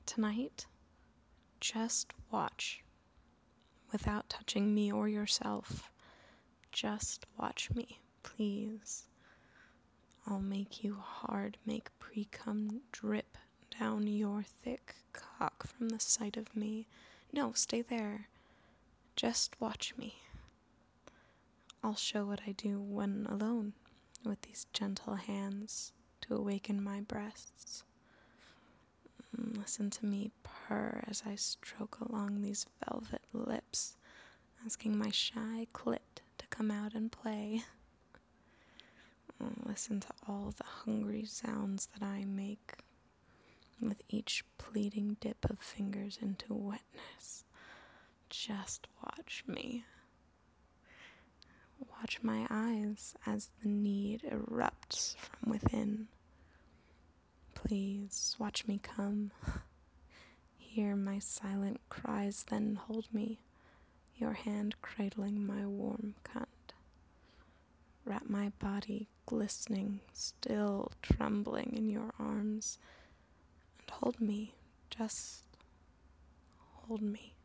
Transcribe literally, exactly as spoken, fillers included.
Tonight, just watch, without touching me or yourself. Just watch me, please. I'll make you hard, make pre-cum drip down your thick cock from the sight of me. No, stay there. Just watch me. I'll show what I do when alone, with these gentle hands to awaken my breasts. Listen to me purr as I stroke along these velvet lips, asking my shy clit to come out and play. Listen to all the hungry sounds that I make with each pleading dip of fingers into wetness. Just watch me. Watch my eyes as the need erupts from within. Please watch me come. Hear my silent cries, then hold me, your hand cradling my warm cunt. Wrap my body glistening, still trembling in your arms, and hold me, just hold me.